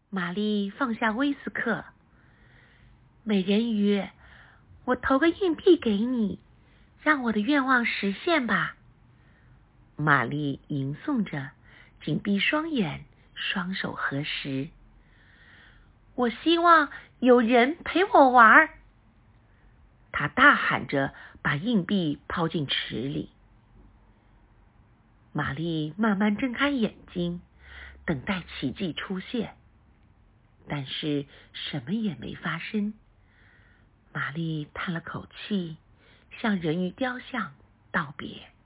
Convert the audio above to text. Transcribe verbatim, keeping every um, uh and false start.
玛丽放下威斯克。美人鱼，我投个硬币给你，让我的愿望实现吧。玛丽吟诵着，紧闭双眼，双手合十。我希望有人陪我玩。她大喊着，把硬币抛进池里。玛丽慢慢睁开眼睛，等待奇迹出现。但是什么也没发生。玛丽叹了口气，向人鱼雕像道别。